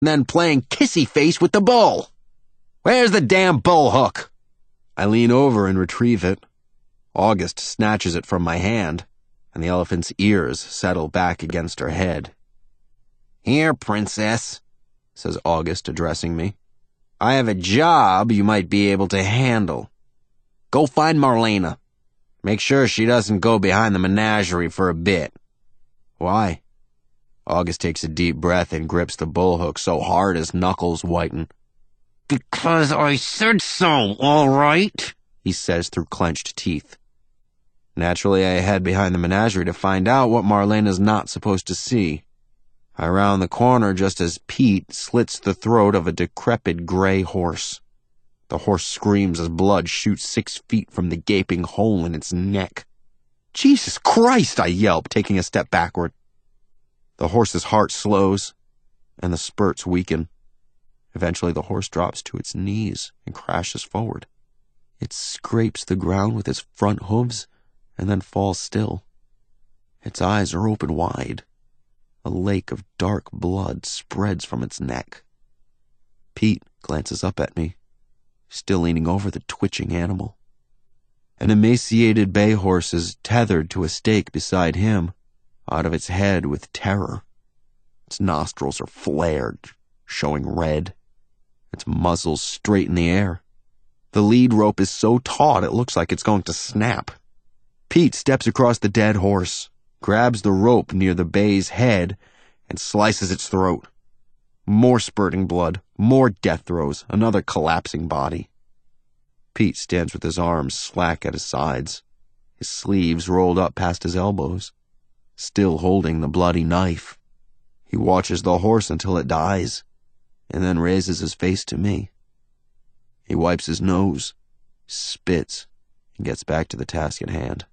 and then playing kissy face with the bull. Where's the damn bull hook? I lean over and retrieve it. August snatches it from my hand, and the elephant's ears settle back against her head. Here, princess, says August, addressing me. I have a job you might be able to handle. Go find Marlena. Make sure she doesn't go behind the menagerie for a bit. Why? August takes a deep breath and grips the bullhook so hard his knuckles whiten. Because I said so, all right, he says through clenched teeth. Naturally, I head behind the menagerie to find out what Marlena's not supposed to see. I round the corner just as Pete slits the throat of a decrepit gray horse. The horse screams as blood shoots 6 feet from the gaping hole in its neck. Jesus Christ, I yelp, taking a step backward. The horse's heart slows, and the spurts weaken. Eventually, the horse drops to its knees and crashes forward. It scrapes the ground with its front hooves and then falls still. Its eyes are open wide. A lake of dark blood spreads from its neck. Pete glances up at me, still leaning over the twitching animal. An emaciated bay horse is tethered to a stake beside him, out of its head with terror. Its nostrils are flared, showing red. Its muzzle's straight in the air. The lead rope is so taut it looks like it's going to snap. Pete steps across the dead horse, grabs the rope near the bay's head, and slices its throat. More spurting blood, more death throes, another collapsing body. Pete stands with his arms slack at his sides, his sleeves rolled up past his elbows, still holding the bloody knife. He watches the horse until it dies, and then raises his face to me. He wipes his nose, spits, and gets back to the task at hand.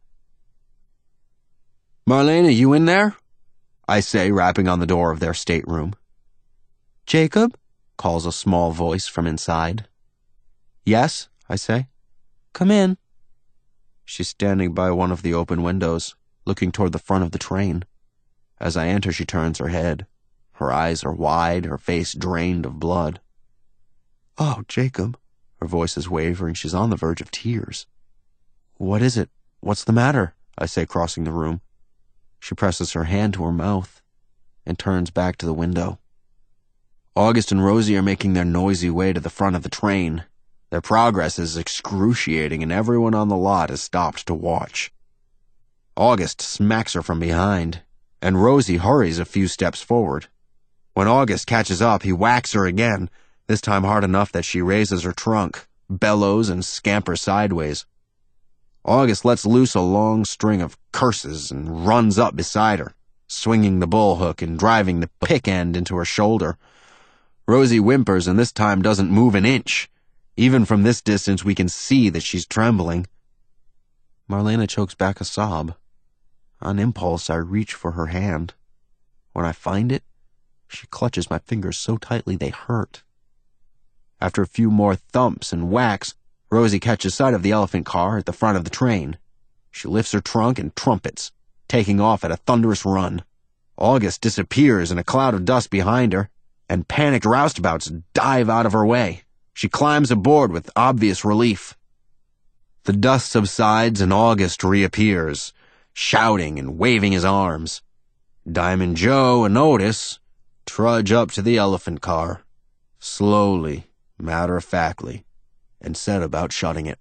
Marlena, you in there? I say, rapping on the door of their stateroom. Jacob? Calls a small voice from inside. Yes, I say. Come in. She's standing by one of the open windows, looking toward the front of the train. As I enter, she turns her head. Her eyes are wide, her face drained of blood. Oh, Jacob. Her voice is wavering. She's on the verge of tears. What is it? What's the matter? I say, crossing the room. She presses her hand to her mouth and turns back to the window. August and Rosie are making their noisy way to the front of the train. Their progress is excruciating, and everyone on the lot is stopped to watch. August smacks her from behind, and Rosie hurries a few steps forward. When August catches up, he whacks her again, this time hard enough that she raises her trunk, bellows, and scampers sideways. August lets loose a long string of curses and runs up beside her, swinging the bull hook and driving the pick end into her shoulder. Rosie whimpers and this time doesn't move an inch. Even from this distance, we can see that she's trembling. Marlena chokes back a sob. On impulse, I reach for her hand. When I find it, she clutches my fingers so tightly they hurt. After a few more thumps and whacks, Rosie catches sight of the elephant car at the front of the train. She lifts her trunk and trumpets, taking off at a thunderous run. August disappears in a cloud of dust behind her, and panicked roustabouts dive out of her way. She climbs aboard with obvious relief. The dust subsides and August reappears, shouting and waving his arms. Diamond Joe and Otis trudge up to the elephant car, slowly, matter-of-factly, and set about shutting it.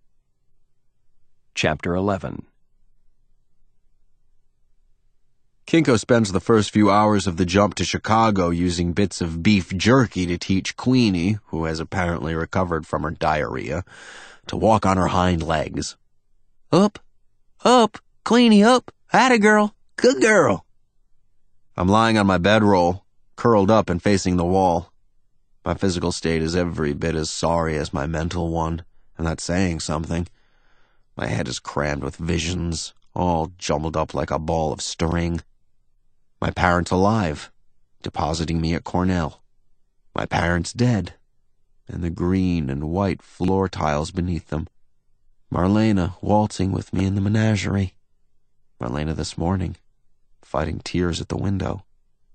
Chapter 11. Kinko spends the first few hours of the jump to Chicago using bits of beef jerky to teach Queenie, who has apparently recovered from her diarrhea, to walk on her hind legs. Up, up, Queenie, up, atta girl, good girl. I'm lying on my bedroll, curled up and facing the wall. My physical state is every bit as sorry as my mental one, and that's saying something. My head is crammed with visions, all jumbled up like a ball of string. My parents alive, depositing me at Cornell. My parents dead, and the green and white floor tiles beneath them. Marlena waltzing with me in the menagerie. Marlena this morning, fighting tears at the window.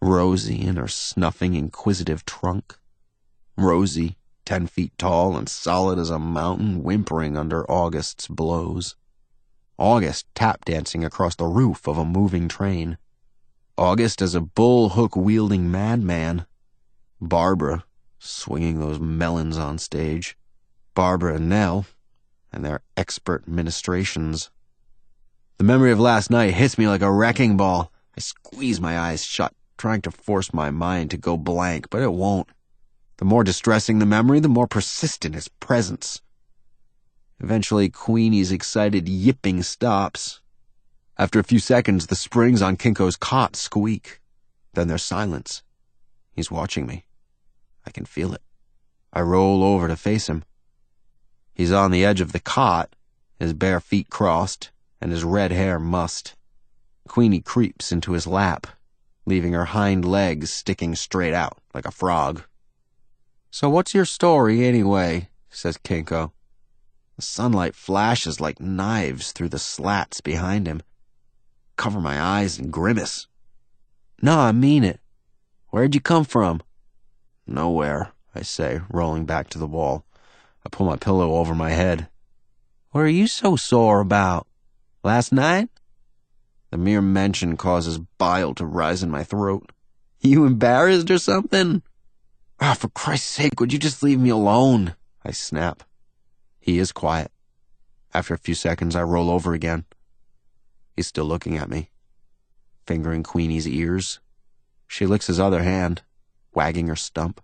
Rosie in her snuffing, inquisitive trunk. Rosie, 10 feet tall and solid as a mountain, whimpering under August's blows. August tap dancing across the roof of a moving train. August as a bull-hook-wielding madman. Barbara, swinging those melons on stage. Barbara and Nell, and their expert ministrations. The memory of last night hits me like a wrecking ball. I squeeze my eyes shut, trying to force my mind to go blank, but it won't. The more distressing the memory, the more persistent its presence. Eventually, Queenie's excited yipping stops. After a few seconds, the springs on Kinko's cot squeak. Then there's silence. He's watching me. I can feel it. I roll over to face him. He's on the edge of the cot, his bare feet crossed, and his red hair mussed. Queenie creeps into his lap, leaving her hind legs sticking straight out like a frog. "So what's your story, anyway?" says Kinko. The sunlight flashes like knives through the slats behind him. Cover my eyes and grimace. "No, I mean it. Where'd you come from?" "Nowhere," I say, rolling back to the wall. I pull my pillow over my head. "What are you so sore about? Last night?" The mere mention causes bile to rise in my throat. "You embarrassed or something?" "Ah, for Christ's sake, would you just leave me alone?" I snap. He is quiet. After a few seconds, I roll over again. He's still looking at me, fingering Queenie's ears. She licks his other hand, wagging her stump.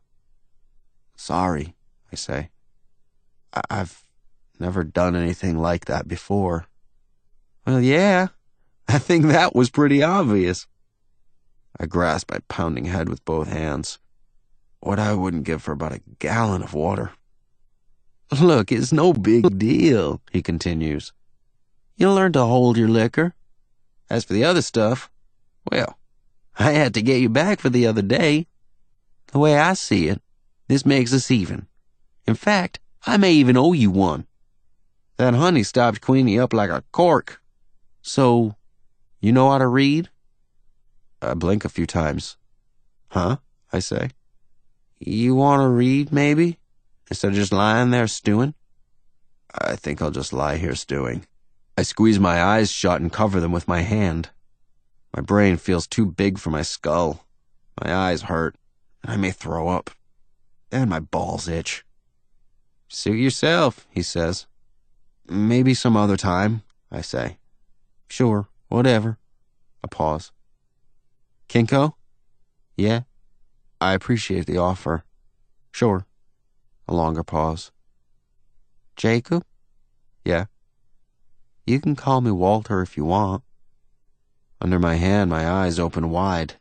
"Sorry," I say. I've never done anything like that before." "Well, yeah, I think that was pretty obvious." I grasp my pounding head with both hands. What I wouldn't give for about a gallon of water. "Look, it's no big deal," he continues. "You'll learn to hold your liquor. As for the other stuff, well, I had to get you back for the other day. The way I see it, this makes us even. In fact, I may even owe you one. That honey stopped Queenie up like a cork. So, you know how to read?" I blink a few times. "Huh?" I say. "You want to read, maybe, instead of just lying there stewing?" "I think I'll just lie here stewing." I squeeze my eyes shut and cover them with my hand. My brain feels too big for my skull. My eyes hurt, and I may throw up. And my balls itch. "Suit yourself," he says. "Maybe some other time," I say. "Sure, whatever." A pause. "Kinko?" "Yeah?" "I appreciate the offer." "Sure." A longer pause. "Jacob?" "Yeah?" "You can call me Walter if you want." Under my hand, my eyes open wide.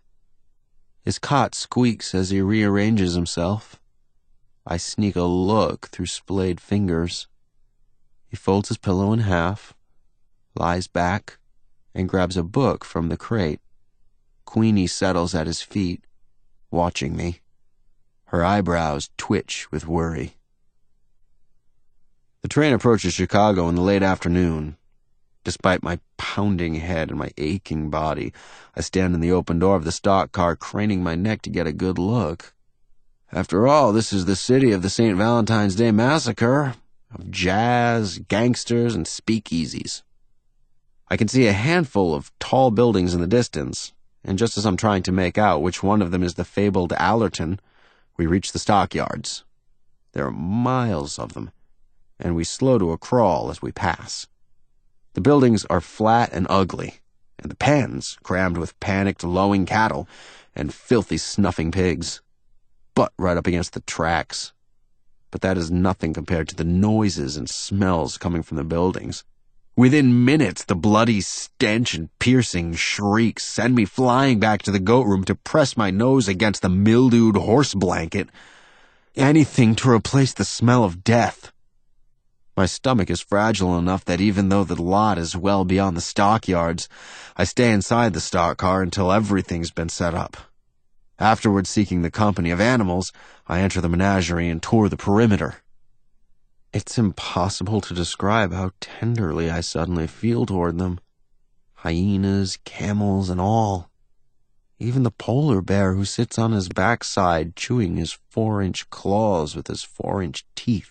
His cot squeaks as he rearranges himself. I sneak a look through splayed fingers. He folds his pillow in half, lies back, and grabs a book from the crate. Queenie settles at his feet, watching me. Her eyebrows twitch with worry. The train approaches Chicago in the late afternoon. Despite my pounding head and my aching body, I stand in the open door of the stock car, craning my neck to get a good look. After all, this is the city of the St. Valentine's Day Massacre, of jazz, gangsters, and speakeasies. I can see a handful of tall buildings in the distance, and just as I'm trying to make out which one of them is the fabled Allerton, we reach the stockyards. There are miles of them, and we slow to a crawl as we pass. The buildings are flat and ugly, and the pens crammed with panicked, lowing cattle and filthy, snuffing pigs. Butt right up against the tracks. But that is nothing compared to the noises and smells coming from the buildings. Within minutes, the bloody stench and piercing shrieks send me flying back to the goat room to press my nose against the mildewed horse blanket. Anything to replace the smell of death. My stomach is fragile enough that even though the lot is well beyond the stockyards, I stay inside the stock car until everything's been set up. Afterwards, seeking the company of animals, I enter the menagerie and tour the perimeter. It's impossible to describe how tenderly I suddenly feel toward them. Hyenas, camels, and all. Even the polar bear who sits on his backside chewing his 4-inch claws with his 4-inch teeth.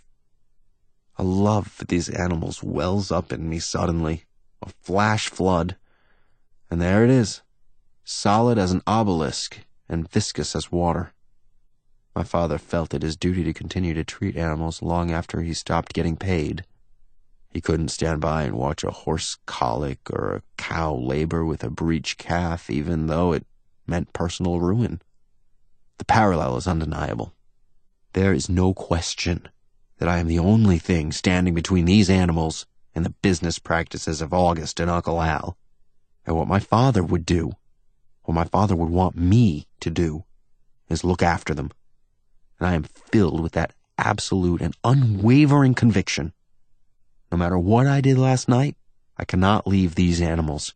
A love for these animals wells up in me suddenly, a flash flood. And there it is, solid as an obelisk and viscous as water. My father felt it his duty to continue to treat animals long after he stopped getting paid. He couldn't stand by and watch a horse colic or a cow labor with a breech calf, even though it meant personal ruin. The parallel is undeniable. There is no question that I am the only thing standing between these animals and the business practices of August and Uncle Al. And what my father would do, what my father would want me to do, is look after them. And I am filled with that absolute and unwavering conviction. No matter what I did last night, I cannot leave these animals.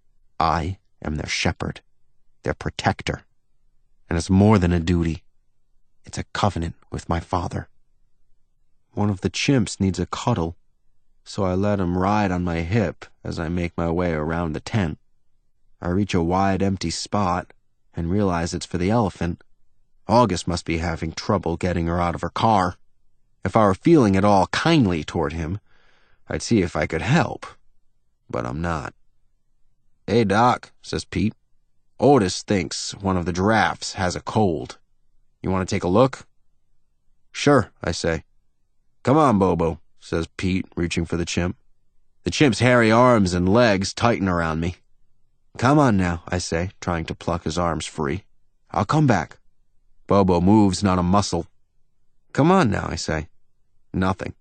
I am their shepherd, their protector. And it's more than a duty. It's a covenant with my father. One of the chimps needs a cuddle, so I let him ride on my hip as I make my way around the tent. I reach a wide, empty spot and realize it's for the elephant. August must be having trouble getting her out of her car. If I were feeling at all kindly toward him, I'd see if I could help, but I'm not. "Hey, Doc," says Pete. "Otis thinks one of the giraffes has a cold. You want to take a look?" "Sure," I say. "Come on, Bobo," says Pete, reaching for the chimp. The chimp's hairy arms and legs tighten around me. "Come on now," I say, trying to pluck his arms free. "I'll come back." Bobo moves not a muscle. "Come on now," I say. Nothing.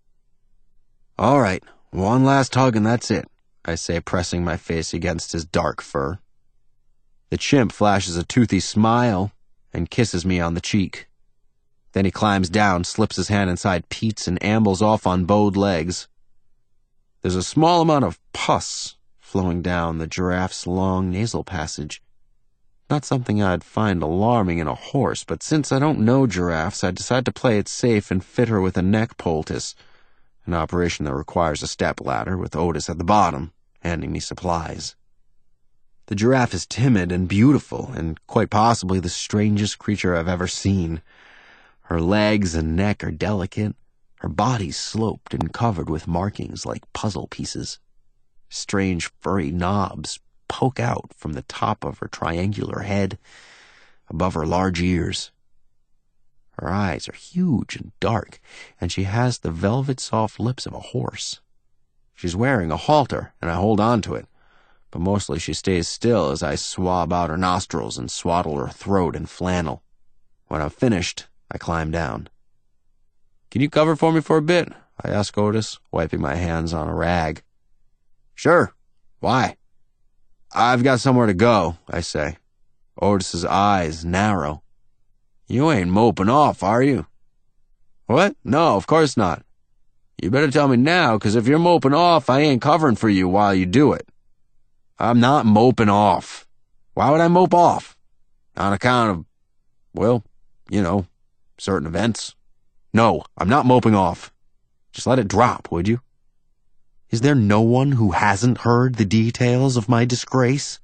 "All right, one last hug and that's it," I say, pressing my face against his dark fur. The chimp flashes a toothy smile and kisses me on the cheek. Then he climbs down, slips his hand inside Pete's, and ambles off on bowed legs. There's a small amount of pus flowing down the giraffe's long nasal passage. Not something I'd find alarming in a horse, but since I don't know giraffes, I decide to play it safe and fit her with a neck poultice, an operation that requires a step ladder with Otis at the bottom, handing me supplies. The giraffe is timid and beautiful, and quite possibly the strangest creature I've ever seen. Her legs and neck are delicate, her body sloped and covered with markings like puzzle pieces. Strange furry knobs poke out from the top of her triangular head, above her large ears. Her eyes are huge and dark, and she has the velvet soft lips of a horse. She's wearing a halter, and I hold on to it, but mostly she stays still as I swab out her nostrils and swaddle her throat in flannel. When I'm finished, I climb down. "Can you cover for me for a bit?" I ask Otis, wiping my hands on a rag. "Sure. Why?" "I've got somewhere to go," I say. Otis's eyes narrow. "You ain't moping off, are you?" "What? No, of course not." "You better tell me now, 'cause if you're moping off, I ain't covering for you while you do it." "I'm not moping off." "Why would I mope off?" "On account of, well, certain events." "No, I'm not moping off. Just let it drop, would you?" Is there no one who hasn't heard the details of my disgrace?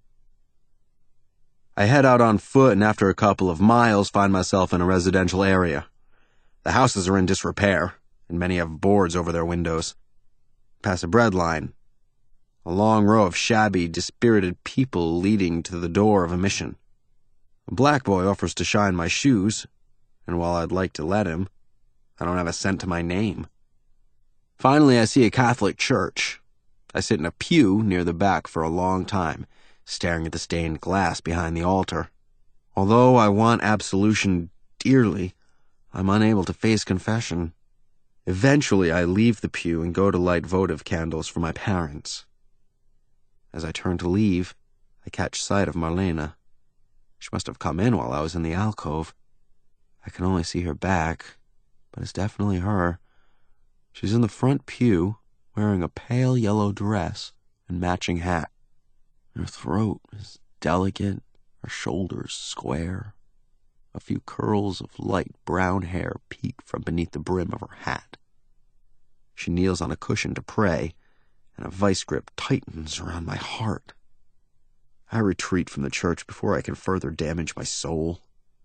I head out on foot and after a couple of miles find myself in a residential area. The houses are in disrepair, and many have boards over their windows. Pass a bread line. A long row of shabby, dispirited people leading to the door of a mission. A black boy offers to shine my shoes, and while I'd like to let him, I don't have a cent to my name. Finally, I see a Catholic church. I sit in a pew near the back for a long time, staring at the stained glass behind the altar. Although I want absolution dearly, I'm unable to face confession. Eventually, I leave the pew and go to light votive candles for my parents. As I turn to leave, I catch sight of Marlena. She must have come in while I was in the alcove. I can only see her back, but it's definitely her. She's in the front pew, wearing a pale yellow dress and matching hat. Her throat is delicate, her shoulders square. A few curls of light brown hair peek from beneath the brim of her hat. She kneels on a cushion to pray, and a vice grip tightens around my heart. I retreat from the church before I can further damage my soul.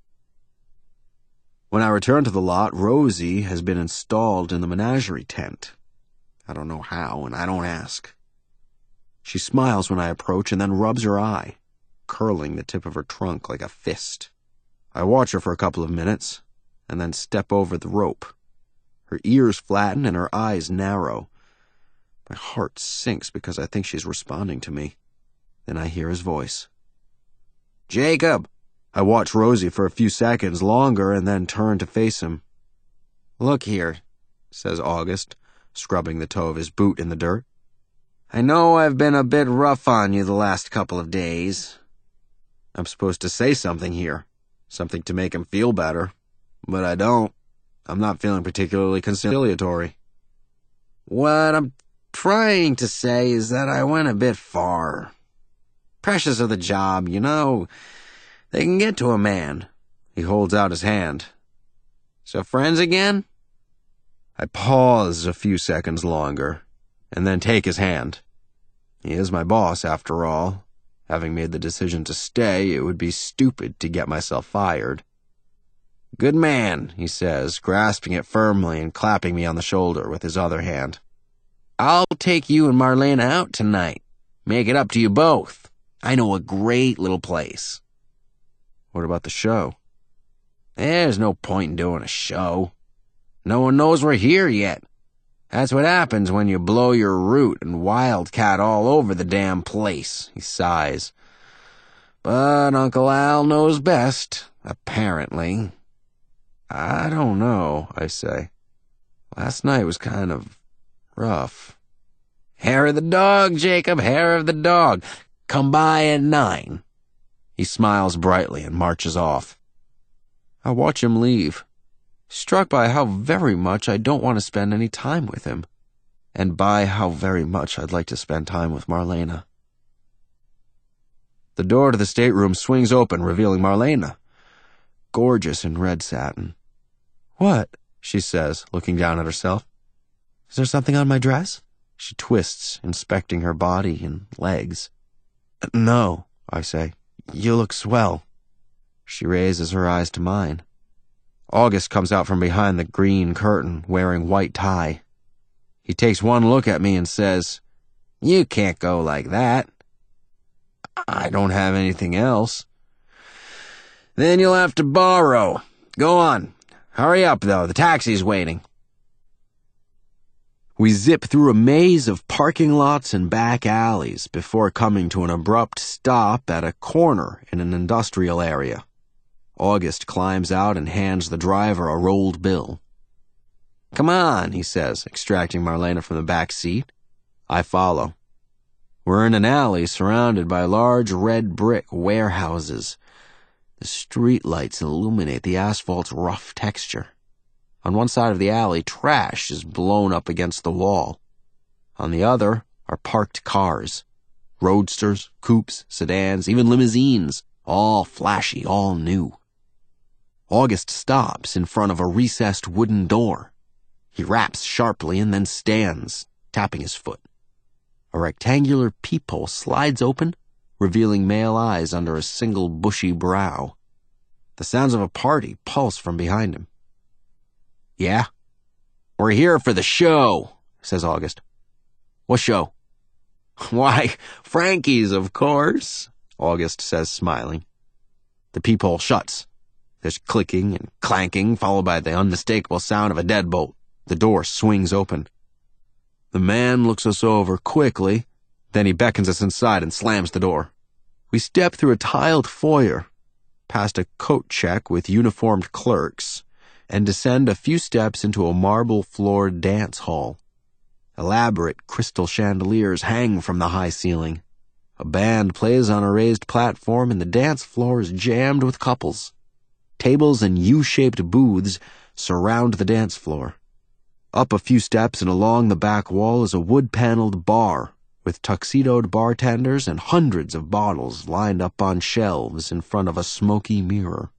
When I return to the lot, Rosie has been installed in the menagerie tent. I don't know how, and I don't ask. She smiles when I approach and then rubs her eye, curling the tip of her trunk like a fist. I watch her for a couple of minutes, and then step over the rope. Her ears flatten and her eyes narrow. My heart sinks because I think she's responding to me. Then I hear his voice. "Jacob!" I watch Rosie for a few seconds longer and then turn to face him. "Look here," says August, scrubbing the toe of his boot in the dirt. "I know I've been a bit rough on you the last couple of days." I'm supposed to say something here, something to make him feel better, but I don't. I'm not feeling particularly conciliatory. "What I'm trying to say is that I went a bit far. Pressures of the job, you know, they can get to a man." He holds out his hand. "So friends again?" I pause a few seconds longer, and then take his hand. He is my boss, after all. Having made the decision to stay, it would be stupid to get myself fired. "Good man," he says, grasping it firmly and clapping me on the shoulder with his other hand. "I'll take you and Marlena out tonight. Make it up to you both. I know a great little place." "What about the show?" "There's no point in doing a show. No one knows we're here yet. That's what happens when you blow your root and wildcat all over the damn place," he sighs. "But Uncle Al knows best, apparently." "I don't know," I say. "Last night was kind of rough." "Hair of the dog, Jacob, hair of the dog. Come by at 9. He smiles brightly and marches off. I watch him leave, struck by how very much I don't want to spend any time with him, and by how very much I'd like to spend time with Marlena. The door to the stateroom swings open, revealing Marlena, gorgeous in red satin. "What?" she says, looking down at herself. "Is there something on my dress?" She twists, inspecting her body and legs. "No," I say. "You look swell." She raises her eyes to mine. August comes out from behind the green curtain, wearing white tie. He takes one look at me and says, "You can't go like that." "I don't have anything else." "Then you'll have to borrow. Go on. Hurry up, though. The taxi's waiting." We zip through a maze of parking lots and back alleys before coming to an abrupt stop at a corner in an industrial area. August climbs out and hands the driver a rolled bill. "Come on," he says, extracting Marlena from the back seat. I follow. We're in an alley surrounded by large red brick warehouses. The street lights illuminate the asphalt's rough texture. On one side of the alley, trash is blown up against the wall. On the other are parked cars. Roadsters, coupes, sedans, even limousines. All flashy, all new. August stops in front of a recessed wooden door. He raps sharply and then stands, tapping his foot. A rectangular peephole slides open, revealing male eyes under a single bushy brow. The sounds of a party pulse from behind him. "Yeah? We're here for the show," says August. "What show?" "Why, Frankie's, of course," August says, smiling. The peephole shuts. There's clicking and clanking, followed by the unmistakable sound of a deadbolt. The door swings open. The man looks us over quickly, then he beckons us inside and slams the door. We step through a tiled foyer, past a coat check with uniformed clerks, and descend a few steps into a marble-floored dance hall. Elaborate crystal chandeliers hang from the high ceiling. A band plays on a raised platform and the dance floor is jammed with couples. Tables and U-shaped booths surround the dance floor. Up a few steps and along the back wall is a wood-paneled bar with tuxedoed bartenders and hundreds of bottles lined up on shelves in front of a smoky mirror.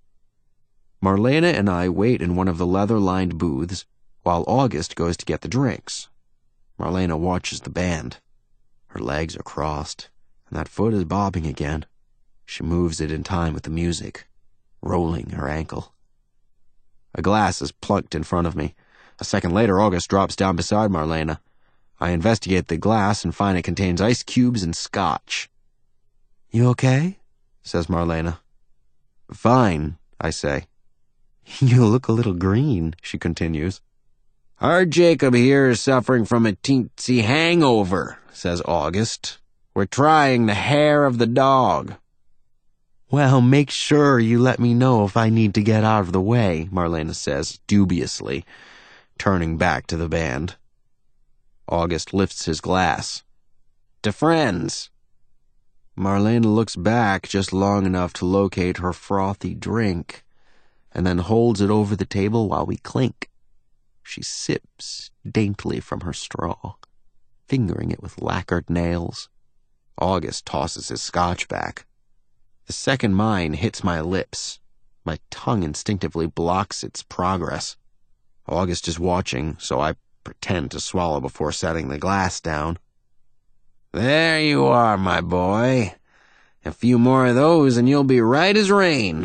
Marlena and I wait in one of the leather-lined booths while August goes to get the drinks. Marlena watches the band. Her legs are crossed, and that foot is bobbing again. She moves it in time with the music, rolling her ankle. A glass is plunked in front of me. A second later, August drops down beside Marlena. I investigate the glass and find it contains ice cubes and scotch. "You okay?" says Marlena. "Fine," I say. "You look a little green," she continues. "Our Jacob here is suffering from a teensy hangover," says August. "We're trying the hair of the dog." "Well, make sure you let me know if I need to get out of the way," Marlena says dubiously, turning back to the band. August lifts his glass. "To friends." Marlena looks back just long enough to locate her frothy drink, and then holds it over the table while we clink. She sips daintily from her straw, fingering it with lacquered nails. August tosses his scotch back. The second mine hits my lips. My tongue instinctively blocks its progress. August is watching, so I pretend to swallow before setting the glass down. "There you are, my boy. A few more of those and you'll be right as rain."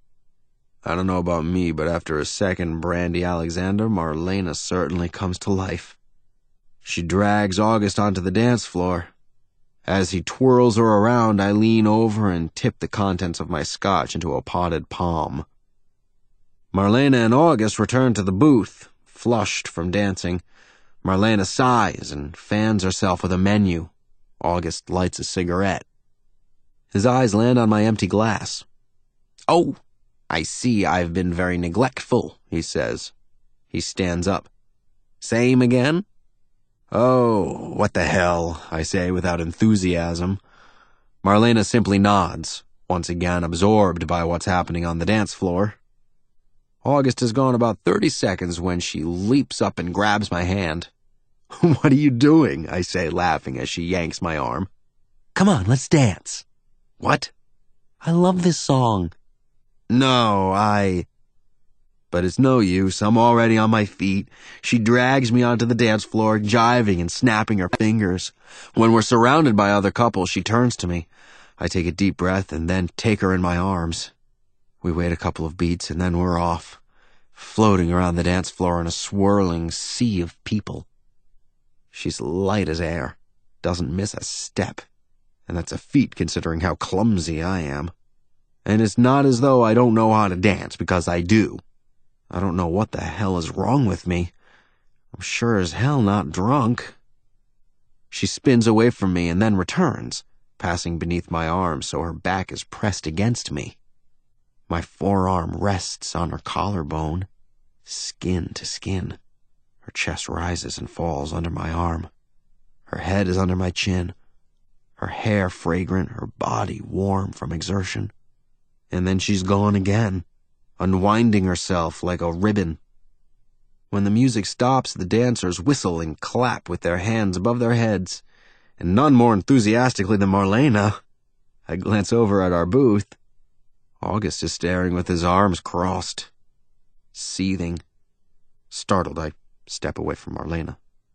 I don't know about me, but after a second Brandy Alexander, Marlena certainly comes to life. She drags August onto the dance floor. As he twirls her around, I lean over and tip the contents of my scotch into a potted palm. Marlena and August return to the booth, flushed from dancing. Marlena sighs and fans herself with a menu. August lights a cigarette. His eyes land on my empty glass. "Oh, I see I've been very neglectful," he says. He stands up. "Same again?" "Oh, what the hell," I say without enthusiasm. Marlena simply nods, once again absorbed by what's happening on the dance floor. August has gone about 30 seconds when she leaps up and grabs my hand. "What are you doing?" I say, laughing as she yanks my arm. "Come on, let's dance." "What?" "I love this song." "No, But it's no use. I'm already on my feet. She drags me onto the dance floor, jiving and snapping her fingers. When we're surrounded by other couples, she turns to me. I take a deep breath and then take her in my arms. We wait a couple of beats and then we're off, floating around the dance floor in a swirling sea of people. She's light as air, doesn't miss a step, and that's a feat considering how clumsy I am. And it's not as though I don't know how to dance, because I do. I don't know what the hell is wrong with me. I'm sure as hell not drunk. She spins away from me and then returns, passing beneath my arm so her back is pressed against me. My forearm rests on her collarbone, skin to skin. Her chest rises and falls under my arm. Her head is under my chin. Her hair fragrant, her body warm from exertion. And then she's gone again, unwinding herself like a ribbon. When the music stops, the dancers whistle and clap with their hands above their heads, and none more enthusiastically than Marlena. I glance over at our booth. August is staring with his arms crossed, seething. Startled, I step away from Marlena.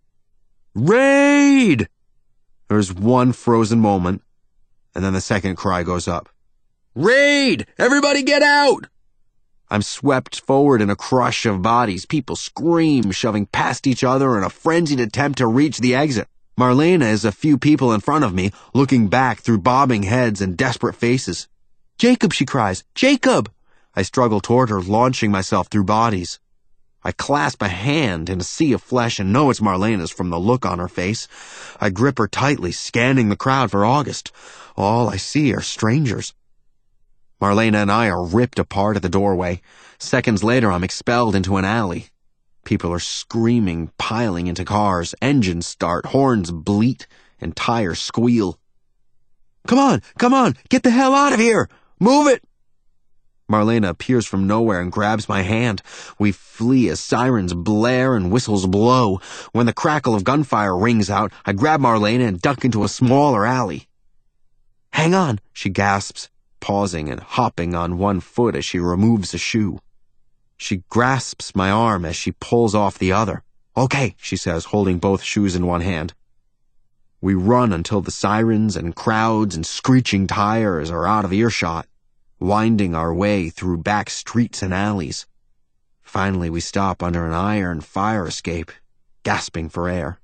"Raid!" There's one frozen moment, and then the second cry goes up. "Raid! Everybody get out!" I'm swept forward in a crush of bodies. People scream, shoving past each other in a frenzied attempt to reach the exit. Marlena is a few people in front of me, looking back through bobbing heads and desperate faces. "Jacob," she cries. "Jacob!" I struggle toward her, launching myself through bodies. I clasp a hand in a sea of flesh and know it's Marlena's from the look on her face. I grip her tightly, scanning the crowd for August. All I see are strangers. Marlena and I are ripped apart at the doorway. Seconds later, I'm expelled into an alley. People are screaming, piling into cars. Engines start, horns bleat, and tires squeal. Come on, get the hell out of here! Move it!" Marlena appears from nowhere and grabs my hand. We flee as sirens blare and whistles blow. When the crackle of gunfire rings out, I grab Marlena and duck into a smaller alley. "Hang on," she gasps, pausing and hopping on one foot as she removes a shoe. She grasps my arm as she pulls off the other. "Okay," she says, holding both shoes in one hand. We run until the sirens and crowds and screeching tires are out of earshot, winding our way through back streets and alleys. Finally, we stop under an iron fire escape, gasping for air.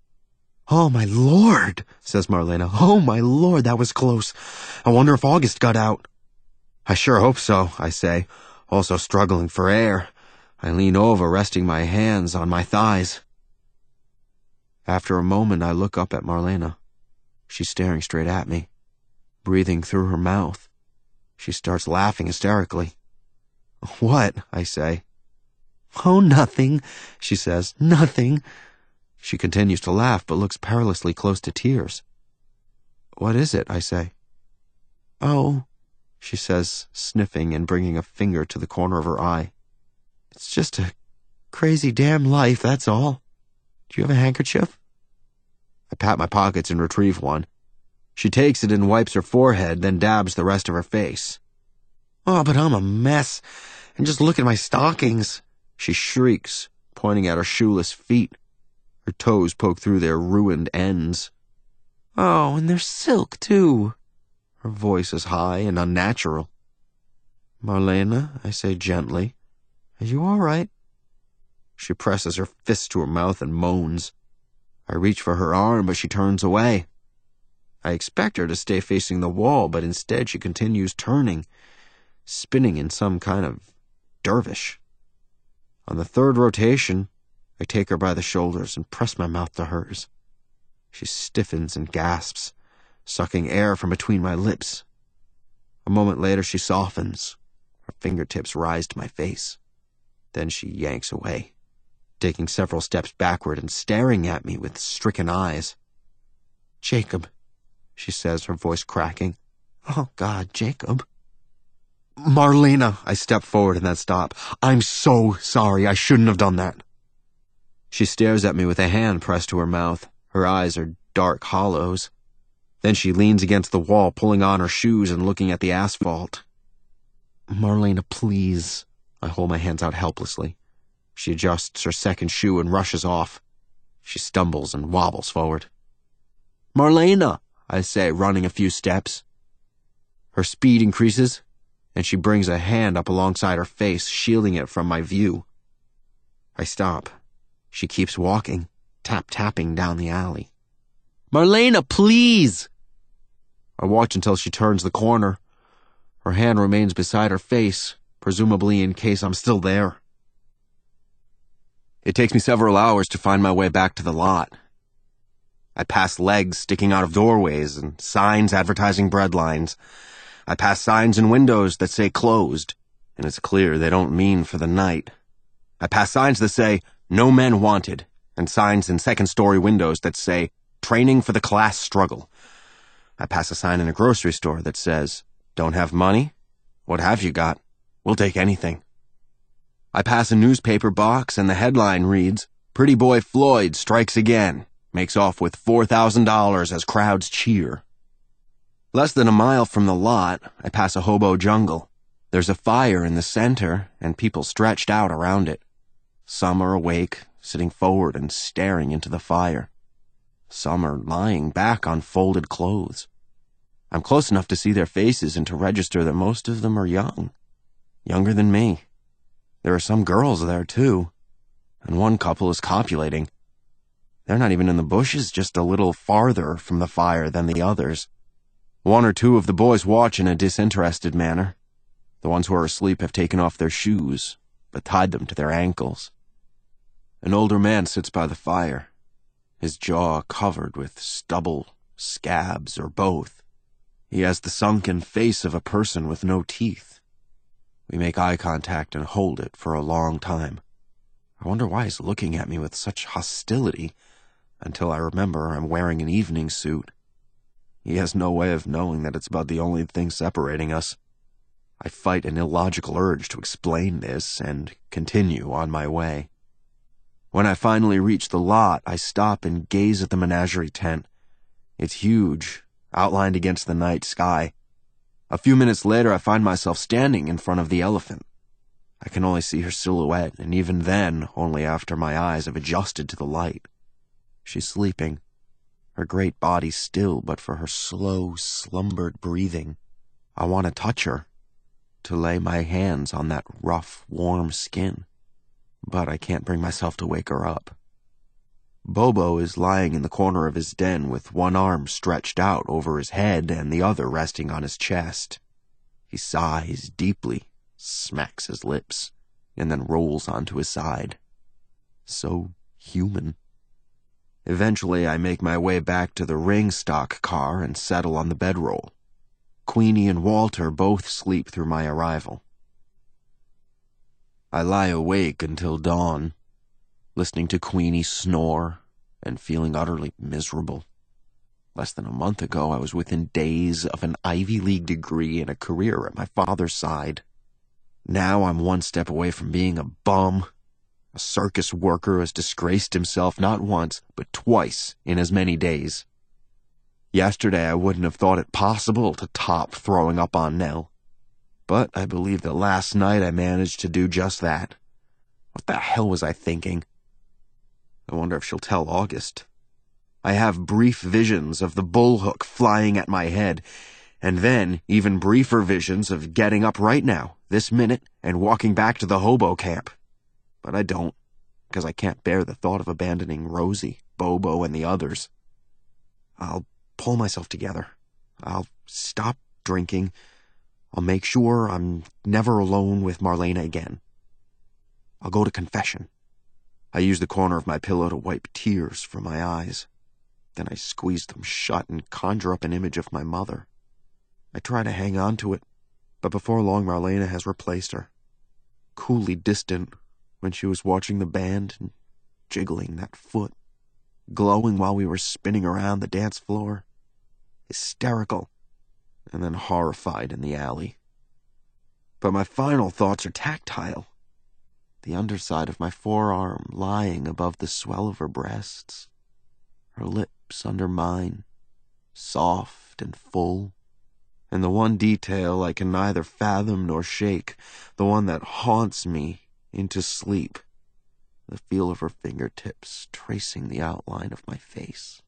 "Oh, my Lord," says Marlena. "Oh, my Lord, that was close. I wonder if August got out." "I sure hope so," I say, also struggling for air. I lean over, resting my hands on my thighs. After a moment, I look up at Marlena. She's staring straight at me, breathing through her mouth. She starts laughing hysterically. "What?" I say. "Oh, nothing," she says. "Nothing." She continues to laugh, but looks perilously close to tears. "What is it?" I say. "Oh," she says, sniffing and bringing a finger to the corner of her eye. "It's just a crazy damn life, that's all. Do you have a handkerchief?" I pat my pockets and retrieve one. She takes it and wipes her forehead, then dabs the rest of her face. "Oh, but I'm a mess. And just look at my stockings," she shrieks, pointing at her shoeless feet. Her toes poke through their ruined ends. "Oh, and they're silk, too." Her voice is high and unnatural. "Marlena," I say gently, "are you all right?" She presses her fist to her mouth and moans. I reach for her arm, but she turns away. I expect her to stay facing the wall, but instead she continues turning, spinning in some kind of dervish. On the third rotation, I take her by the shoulders and press my mouth to hers. She stiffens and gasps, sucking air from between my lips. A moment later, she softens. Her fingertips rise to my face. Then she yanks away, taking several steps backward and staring at me with stricken eyes. "Jacob," she says, her voice cracking. "Oh, God, Jacob." "Marlena," I step forward and then stop. "I'm so sorry. I shouldn't have done that." She stares at me with a hand pressed to her mouth. Her eyes are dark hollows. Then she leans against the wall, pulling on her shoes and looking at the asphalt. "Marlena, please." I hold my hands out helplessly. She adjusts her second shoe and rushes off. She stumbles and wobbles forward. "Marlena," I say, running a few steps. Her speed increases, and she brings a hand up alongside her face, shielding it from my view. I stop. She keeps walking, tap-tapping down the alley. "Marlena, please!" I watch until she turns the corner. Her hand remains beside her face, presumably in case I'm still there. It takes me several hours to find my way back to the lot. I pass legs sticking out of doorways and signs advertising breadlines. I pass signs in windows that say closed, and it's clear they don't mean for the night. I pass signs that say no men wanted, and signs in second-story windows that say training for the class struggle. I pass a sign in a grocery store that says, "Don't have money? What have you got? We'll take anything." I pass a newspaper box and the headline reads, "Pretty Boy Floyd strikes again, makes off with $4,000 as crowds cheer." Less than a mile from the lot, I pass a hobo jungle. There's a fire in the center and people stretched out around it. Some are awake, sitting forward and staring into the fire. Some are lying back on folded clothes. I'm close enough to see their faces and to register that most of them are young. Younger than me. There are some girls there, too. And one couple is copulating. They're not even in the bushes, just a little farther from the fire than the others. One or two of the boys watch in a disinterested manner. The ones who are asleep have taken off their shoes, but tied them to their ankles. An older man sits by the fire, his jaw covered with stubble, scabs, or both. He has the sunken face of a person with no teeth. We make eye contact and hold it for a long time. I wonder why he's looking at me with such hostility, until I remember I'm wearing an evening suit. He has no way of knowing that it's about the only thing separating us. I fight an illogical urge to explain this and continue on my way. When I finally reach the lot, I stop and gaze at the menagerie tent. It's huge, outlined against the night sky. A few minutes later, I find myself standing in front of the elephant. I can only see her silhouette, and even then, only after my eyes have adjusted to the light. She's sleeping. her great body still but for her slow, slumbered breathing. I want to touch her, to lay my hands on that rough, warm skin, but I can't bring myself to wake her up. Bobo is lying in the corner of his den with one arm stretched out over his head and the other resting on his chest. He sighs deeply, smacks his lips, and then rolls onto his side. So human. Eventually, I make my way back to the ring stock car and settle on the bedroll. Queenie and Walter both sleep through my arrival. I lie awake until dawn, listening to Queenie snore and feeling utterly miserable. Less than a month ago, I was within days of an Ivy League degree and a career at my father's side. Now I'm one step away from being a bum. A circus worker who has disgraced himself not once, but twice in as many days. Yesterday, I wouldn't have thought it possible to top throwing up on Nell. But I believe that last night I managed to do just that. What the hell was I thinking? I wonder if she'll tell August. I have brief visions of the bullhook flying at my head, and then even briefer visions of getting up right now, this minute, and walking back to the hobo camp. But I don't, because I can't bear the thought of abandoning Rosie, Bobo, and the others. I'll pull myself together. I'll stop drinking. I'll make sure I'm never alone with Marlena again. I'll go to confession. I use the corner of my pillow to wipe tears from my eyes. Then I squeeze them shut and conjure up an image of my mother. I try to hang on to it, but before long Marlena has replaced her. Coolly distant, when she was watching the band and jiggling that foot, glowing while we were spinning around the dance floor, hysterical, and then horrified in the alley. But my final thoughts are tactile. The underside of my forearm lying above the swell of her breasts, her lips under mine, soft and full, and the one detail I can neither fathom nor shake, the one that haunts me into sleep, the feel of her fingertips tracing the outline of my face.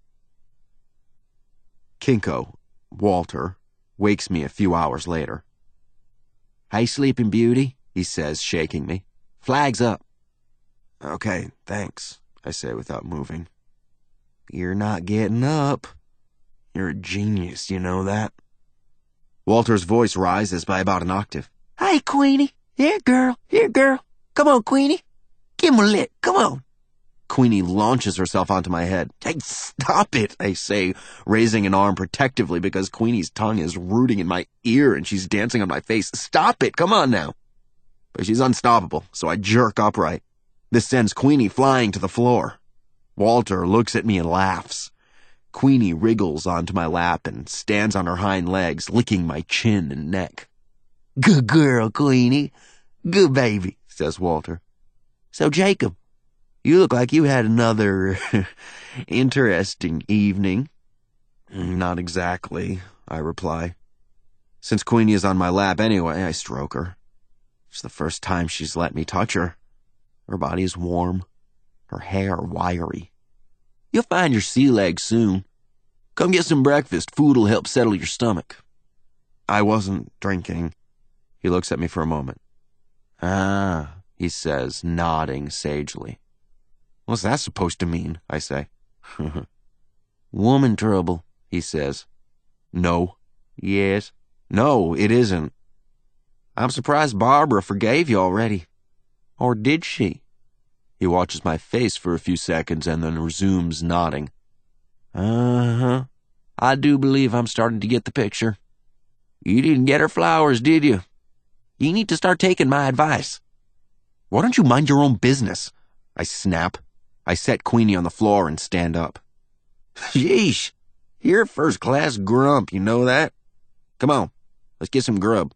Kinko, Walter, wakes me a few hours later. "Hey, Sleeping Beauty," he says, shaking me. "Flag's up." "Okay, thanks," I say without moving. "You're not getting up. You're a genius, you know that?" Walter's voice rises by about an octave. "Hey, Queenie. Here, girl. Come on, Queenie. Give him a lick. Come on." Queenie launches herself onto my head. "Hey, stop it," I say, raising an arm protectively because Queenie's tongue is rooting in my ear and she's dancing on my face. "Stop it, come on now." But she's unstoppable, so I jerk upright. This sends Queenie flying to the floor. Walter looks at me and laughs. Queenie wriggles onto my lap and stands on her hind legs, licking my chin and neck. "Good girl, Queenie. Good baby," says Walter. "So, Jacob, you look like you had another interesting evening." "Not exactly," I reply. Since Queenie is on my lap anyway, I stroke her. It's the first time she's let me touch her. Her body is warm, her hair wiry. "You'll find your sea legs soon. Come get some breakfast. Food'll help settle your stomach." "I wasn't drinking." He looks at me for a moment. "Ah," he says, nodding sagely. "What's that supposed to mean?" I say. "Woman trouble," he says. "No." "Yes." "No, it isn't." "I'm surprised Barbara forgave you already." "Or did she?" He watches my face for a few seconds and then resumes nodding. "Uh-huh. I do believe I'm starting to get the picture. You didn't get her flowers, did you? You need to start taking my advice." "Why don't you mind your own business?" I snap. I set Queenie on the floor and stand up. "Yeesh. You're a first-class grump, you know that? Come on, let's get some grub."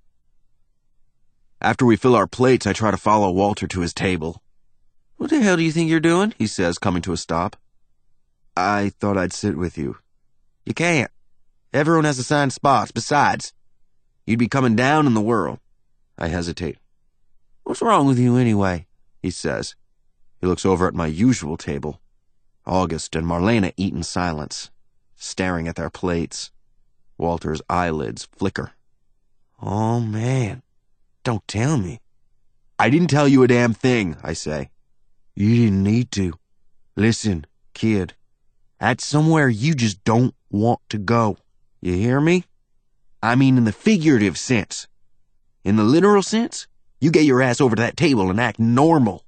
After we fill our plates, I try to follow Walter to his table. "What the hell do you think you're doing?" he says, coming to a stop. "I thought I'd sit with you." "You can't. Everyone has assigned spots. Besides, you'd be coming down in the world." I hesitate. "What's wrong with you anyway?" he says. He looks over at my usual table. August and Marlena eat in silence, staring at their plates. Walter's eyelids flicker. Oh, man. Don't tell me. I didn't tell you a damn thing, I say. You didn't need to. Listen, kid. That's somewhere you just don't want to go. You hear me? I mean in the figurative sense. In the literal sense, you get your ass over to that table and act normal.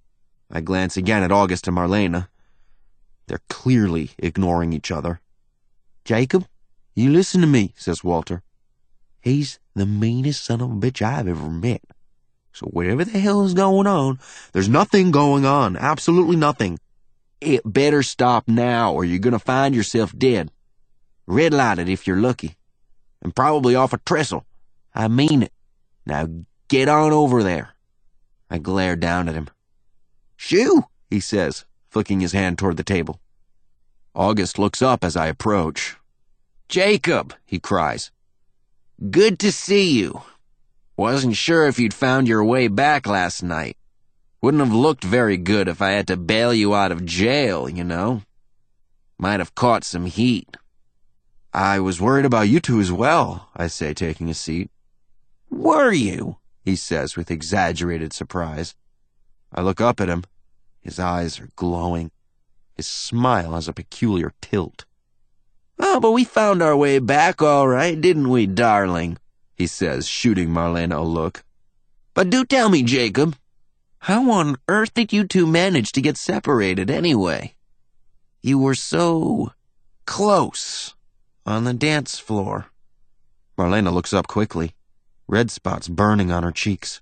I glance again at August and Marlena. They're clearly ignoring each other. Jacob, you listen to me, says Walter. He's the meanest son of a bitch I've ever met. So whatever the hell is going on, there's nothing going on. Absolutely nothing. It better stop now or you're gonna find yourself dead. Red lighted if you're lucky. And probably off a trestle. I mean it. Now get on over there. I glare down at him. Shoo, he says, flicking his hand toward the table. August looks up as I approach. Jacob, he cries. Good to see you. Wasn't sure if you'd found your way back last night. Wouldn't have looked very good if I had to bail you out of jail, you know. Might have caught some heat. I was worried about you two as well, I say, taking a seat. Were you? He says with exaggerated surprise. I look up at him. His eyes are glowing. His smile has a peculiar tilt. Oh, but we found our way back all right, didn't we, darling? He says, shooting Marlena a look. But do tell me, Jacob, how on earth did you two manage to get separated anyway? You were so close on the dance floor. Marlena looks up quickly, red spots burning on her cheeks.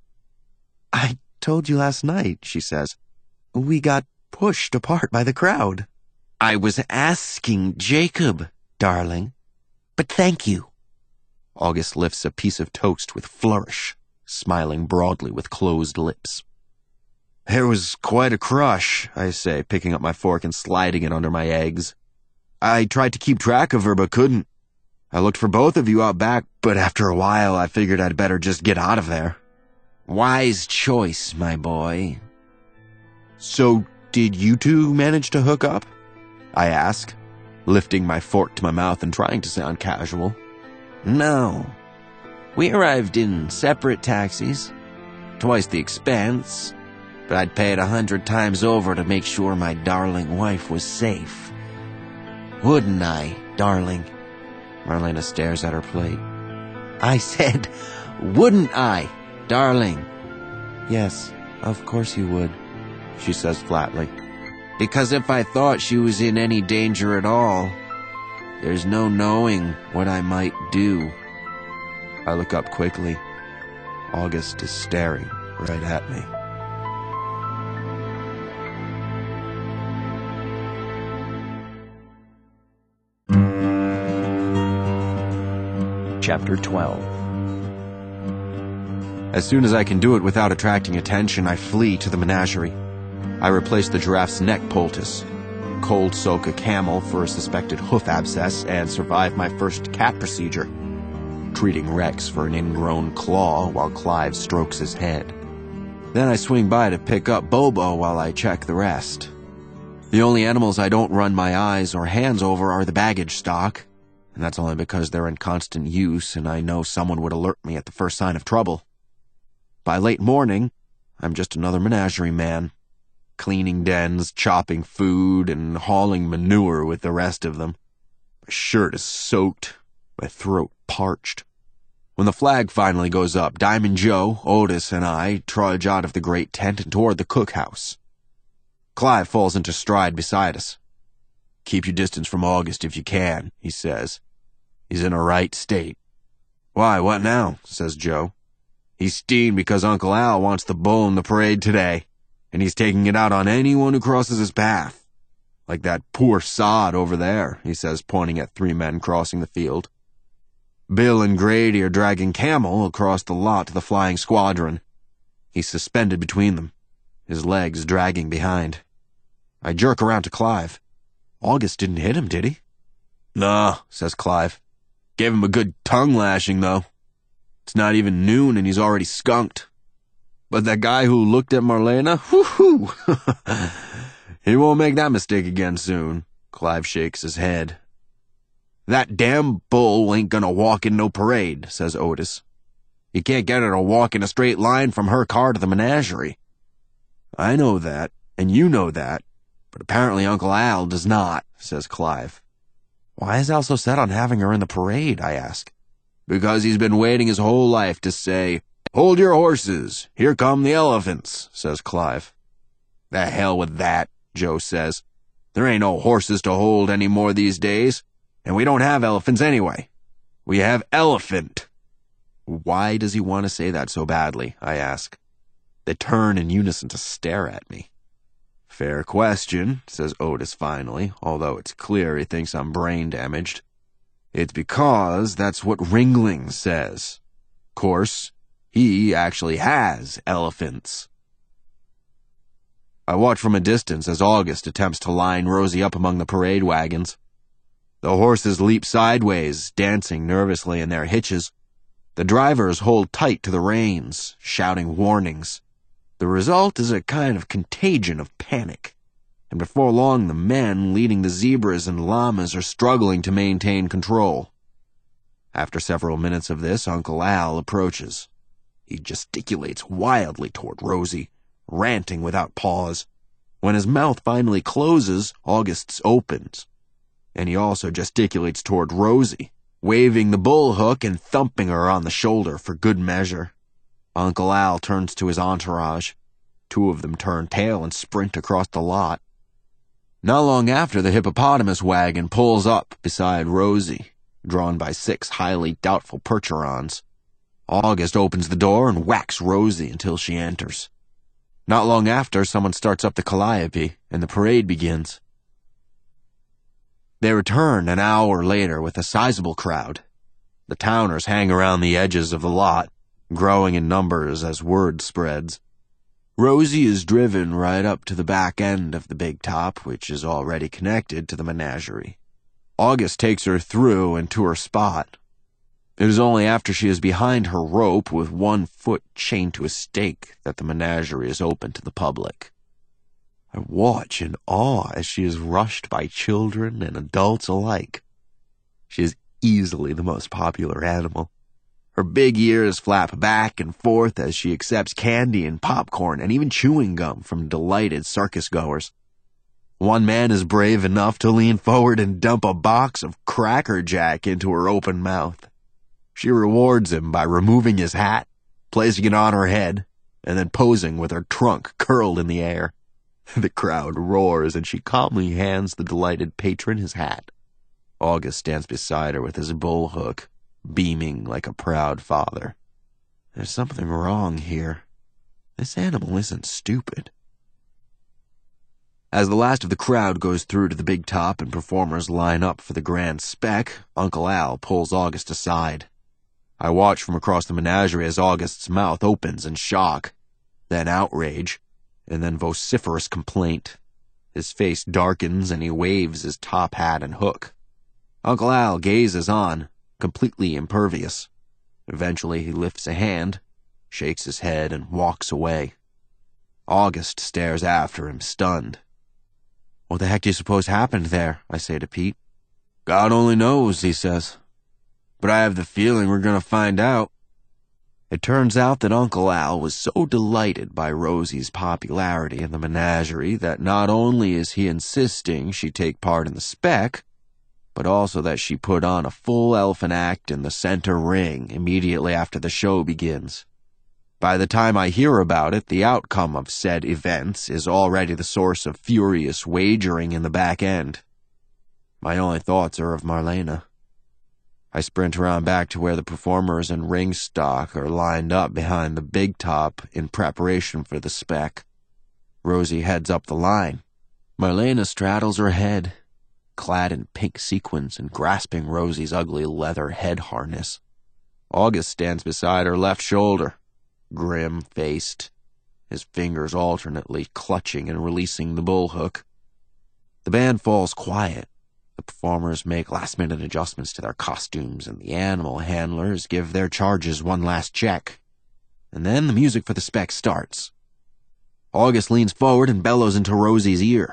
I told you last night, she says. We got pushed apart by the crowd. I was asking Jacob, darling. But thank you. August lifts a piece of toast with flourish, smiling broadly with closed lips. There was quite a crush, I say, picking up my fork and sliding it under my eggs. I tried to keep track of her, but couldn't. I looked for both of you out back, but after a while I figured I'd better just get out of there. Wise choice, my boy. So, did you two manage to hook up? I ask, lifting my fork to my mouth and trying to sound casual. No. We arrived in separate taxis, twice the expense, but I'd pay it 100 times over to make sure my darling wife was safe. Wouldn't I, darling? Marlena stares at her plate. I said, wouldn't I, darling? Yes, of course you would, she says flatly. Because if I thought she was in any danger at all, there's no knowing what I might do. I look up quickly. August is staring right at me. Chapter 12. As soon as I can do it without attracting attention, I flee to the menagerie. I replace the giraffe's neck poultice, cold soak a camel for a suspected hoof abscess, and survive my first cat procedure, treating Rex for an ingrown claw while Clive strokes his head. Then I swing by to pick up Bobo while I check the rest. The only animals I don't run my eyes or hands over are the baggage stock, and that's only because they're in constant use and I know someone would alert me at the first sign of trouble. By late morning, I'm just another menagerie man, cleaning dens, chopping food, and hauling manure with the rest of them. My shirt is soaked, my throat parched. When the flag finally goes up, Diamond Joe, Otis, and I trudge out of the great tent and toward the cookhouse. Clive falls into stride beside us. Keep your distance from August if you can, he says. He's in a right state. Why, what now? Says Joe. He's steamed because Uncle Al wants the bull in the parade today, and he's taking it out on anyone who crosses his path. Like that poor sod over there, he says, pointing at 3 men crossing the field. Bill and Grady are dragging Camel across the lot to the flying squadron. He's suspended between them, his legs dragging behind. I jerk around to Clive. August didn't hit him, did he? Nah, says Clive. Gave him a good tongue lashing, though. It's not even noon and he's already skunked. But that guy who looked at Marlena, whoo-hoo! He won't make that mistake again soon. Clive shakes his head. That damn bull ain't gonna walk in no parade, says Otis. You can't get her to walk in a straight line from her car to the menagerie. I know that, and you know that, but apparently Uncle Al does not, says Clive. Why is Al so set on having her in the parade, I ask. Because he's been waiting his whole life to say, Hold your horses, here come the elephants, says Clive. The hell with that, Joe says. There ain't no horses to hold any more these days, and we don't have elephants anyway. We have elephant. Why does he want to say that so badly, I ask. They turn in unison to stare at me. Fair question, says Otis finally, although it's clear he thinks I'm brain damaged. It's because that's what Ringling says. Course, he actually has elephants. I watch from a distance as August attempts to line Rosie up among the parade wagons. The horses leap sideways, dancing nervously in their hitches. The drivers hold tight to the reins, shouting warnings. The result is a kind of contagion of panic, and before long the men leading the zebras and llamas are struggling to maintain control. After several minutes of this, Uncle Al approaches. He gesticulates wildly toward Rosie, ranting without pause. When his mouth finally closes, August's opens, and he also gesticulates toward Rosie, waving the bull hook and thumping her on the shoulder for good measure. Uncle Al turns to his entourage. Two of them turn tail and sprint across the lot. Not long after, the hippopotamus wagon pulls up beside Rosie, drawn by 6 highly doubtful Percherons. August opens the door and whacks Rosie until she enters. Not long after, someone starts up the calliope, and the parade begins. They return an hour later with a sizable crowd. The towners hang around the edges of the lot, growing in numbers as word spreads. Rosie is driven right up to the back end of the big top, which is already connected to the menagerie. August takes her through and to her spot. It is only after she is behind her rope with one foot chained to a stake that the menagerie is open to the public. I watch in awe as she is rushed by children and adults alike. She is easily the most popular animal. Her big ears flap back and forth as she accepts candy and popcorn and even chewing gum from delighted circus-goers. One man is brave enough to lean forward and dump a box of Cracker Jack into her open mouth. She rewards him by removing his hat, placing it on her head, and then posing with her trunk curled in the air. The crowd roars and she calmly hands the delighted patron his hat. August stands beside her with his bull hook, beaming like a proud father. There's something wrong here. This animal isn't stupid. As the last of the crowd goes through to the big top and performers line up for the grand spec, Uncle Al pulls August aside. I watch from across the menagerie as August's mouth opens in shock, then outrage, and then vociferous complaint. His face darkens and he waves his top hat and hook. Uncle Al gazes on, completely impervious. Eventually he lifts a hand, shakes his head, and walks away. August stares after him, stunned. What the heck do you suppose happened there? I say to Pete. God only knows, he says. But I have the feeling we're going to find out. It turns out that Uncle Al was so delighted by Rosie's popularity in the menagerie that not only is he insisting she take part in the spec, but also that she put on a full elephant act in the center ring immediately after the show begins. By the time I hear about it, the outcome of said events is already the source of furious wagering in the back end. My only thoughts are of Marlena. I sprint around back to where the performers and ring stock are lined up behind the big top in preparation for the spec. Rosie heads up the line. Marlena straddles her head, clad in pink sequins and grasping Rosie's ugly leather head harness. August stands beside her left shoulder, grim-faced, his fingers alternately clutching and releasing the bull hook. The band falls quiet. The performers make last-minute adjustments to their costumes, and the animal handlers give their charges one last check. And then the music for the spec starts. August leans forward and bellows into Rosie's ear.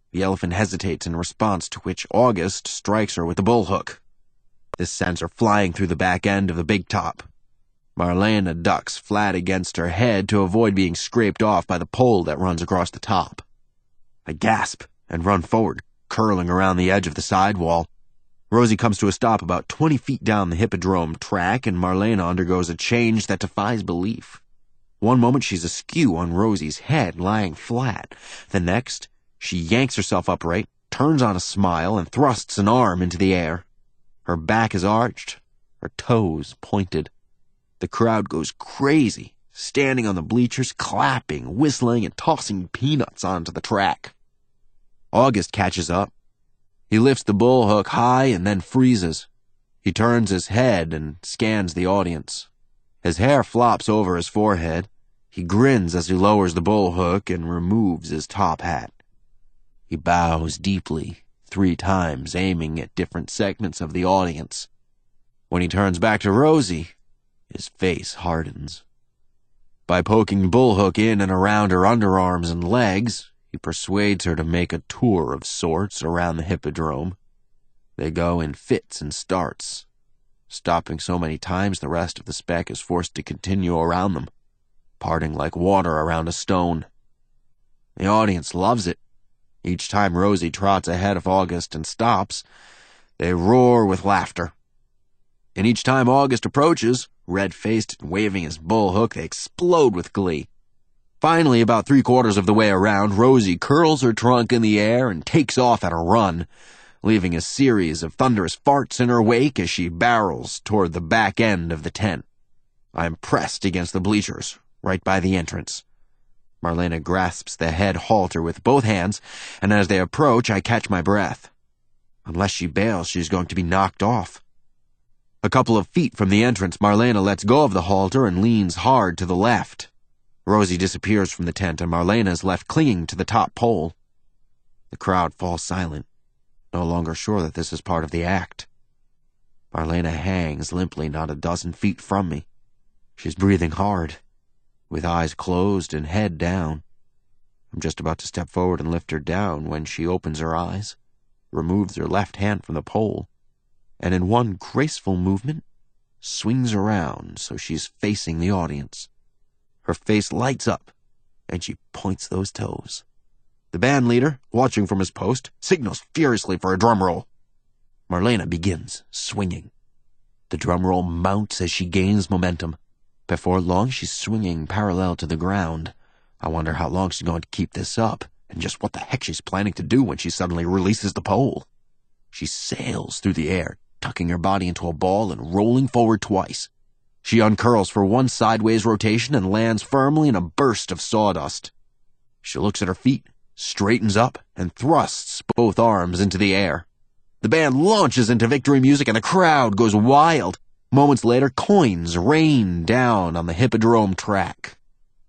The elephant hesitates, in response to which August strikes her with the bull hook. This sends her flying through the back end of the big top. Marlena ducks flat against her head to avoid being scraped off by the pole that runs across the top. I gasp and run forward, curling around the edge of the sidewall. Rosie comes to a stop about 20 feet down the hippodrome track, and Marlena undergoes a change that defies belief. One moment she's askew on Rosie's head, lying flat. The next, she yanks herself upright, turns on a smile, and thrusts an arm into the air. Her back is arched, her toes pointed. The crowd goes crazy, standing on the bleachers, clapping, whistling, and tossing peanuts onto the track. August catches up. He lifts the bull hook high and then freezes. He turns his head and scans the audience. His hair flops over his forehead. He grins as he lowers the bull hook and removes his top hat. He bows deeply, 3 times, aiming at different segments of the audience. When he turns back to Rosie, his face hardens. By poking the bull hook in and around her underarms and legs, he persuades her to make a tour of sorts around the hippodrome. They go in fits and starts, stopping so many times the rest of the spec is forced to continue around them, parting like water around a stone. The audience loves it. Each time Rosie trots ahead of August and stops, they roar with laughter. And each time August approaches, red-faced and waving his bull hook, they explode with glee. Finally, about 3/4 of the way around, Rosie curls her trunk in the air and takes off at a run, leaving a series of thunderous farts in her wake as she barrels toward the back end of the tent. I'm pressed against the bleachers, right by the entrance. Marlena grasps the head halter with both hands, and as they approach, I catch my breath. Unless she bails, she's going to be knocked off. A couple of feet from the entrance, Marlena lets go of the halter and leans hard to the left. Rosie disappears from the tent, and Marlena is left clinging to the top pole. The crowd falls silent, no longer sure that this is part of the act. Marlena hangs limply not a dozen feet from me. She's breathing hard, with eyes closed and head down. I'm just about to step forward and lift her down when she opens her eyes, removes her left hand from the pole, and in one graceful movement, swings around so she's facing the audience. Her face lights up, and she points those toes. The band leader, watching from his post, signals furiously for a drum roll. Marlena begins swinging. The drum roll mounts as she gains momentum. Before long, she's swinging parallel to the ground. I wonder how long she's going to keep this up, and just what the heck she's planning to do when she suddenly releases the pole. She sails through the air, tucking her body into a ball and rolling forward twice. She uncurls for one sideways rotation and lands firmly in a burst of sawdust. She looks at her feet, straightens up, and thrusts both arms into the air. The band launches into victory music and the crowd goes wild. Moments later, coins rain down on the hippodrome track.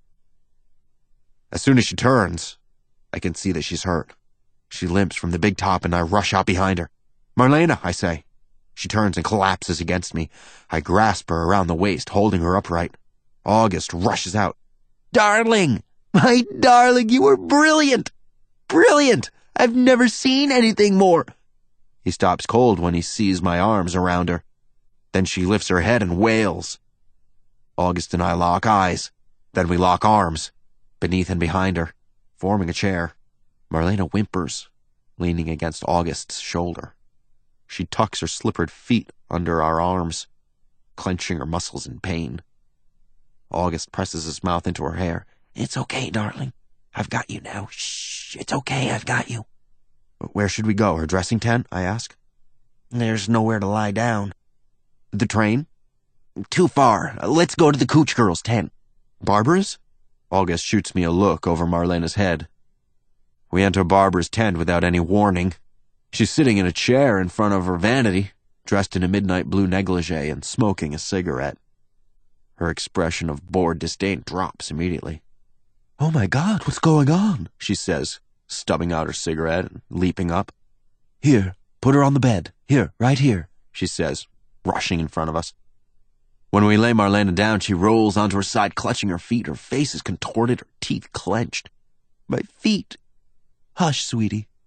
As soon as she turns, I can see that she's hurt. She limps from the big top and I rush out behind her. "Marlena," I say. She turns and collapses against me. I grasp her around the waist, holding her upright. August rushes out. "Darling! My darling, you were brilliant! Brilliant! I've never seen anything more!" He stops cold when he sees my arms around her. Then she lifts her head and wails. August and I lock eyes. Then we lock arms, beneath and behind her, forming a chair. Marlena whimpers, leaning against August's shoulder. She tucks her slippered feet under our arms, clenching her muscles in pain. August presses his mouth into her hair. "It's okay, darling. I've got you now. Shh, it's okay, I've got you." "Where should we go? Her dressing tent?" I ask. "There's nowhere to lie down." "The train?" "Too far. Let's go to the Cooch girl's tent." "Barbara's?" August shoots me a look over Marlena's head. We enter Barbara's tent without any warning. She's sitting in a chair in front of her vanity, dressed in a midnight blue negligee and smoking a cigarette. Her expression of bored disdain drops immediately. "Oh my God, what's going on?" she says, stubbing out her cigarette and leaping up. "Here, put her on the bed. Here, right here," she says, rushing in front of us. When we lay Marlena down, she rolls onto her side, clutching her feet. Her face is contorted, her teeth clenched. "My feet." "Hush, sweetie.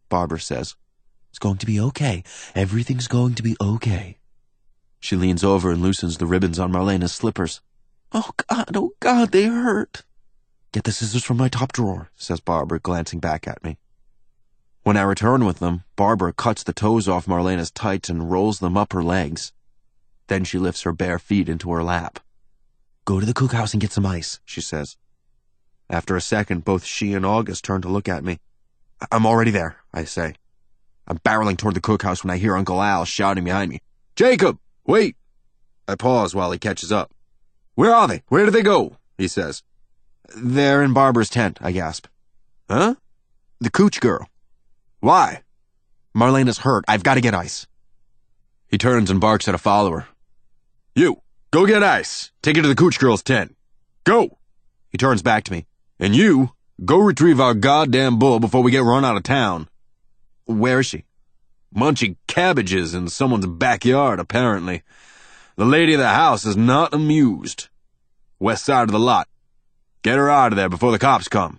Barbara says. It's going to be okay. Everything's going to be okay. She leans over and loosens the ribbons on Marlena's slippers. Oh, God, they hurt. Get the scissors from my top drawer, says Barbara, glancing back at me. When I return with them, Barbara cuts the toes off Marlena's tights and rolls them up her legs. Then she lifts her bare feet into her lap. Go to the cookhouse and get some ice, she says. After a second, both she and August turn to look at me. I'm already there, I say. I'm barreling toward the cookhouse when I hear Uncle Al shouting behind me. Jacob, wait! I pause while he catches up. Where are they? Where did they go? He says. They're in Barbara's tent, I gasp. Huh? The Cooch girl. Why? Marlena's hurt. I've got to get ice. He turns and barks at a follower. You, go get ice. Take it to the Cooch girl's tent. Go! He turns back to me. And you, go retrieve our goddamn bull before we get run out of town. Where is she? Munching cabbages in someone's backyard, apparently. The lady of the house is not amused. West side of the lot. Get her out of there before the cops come.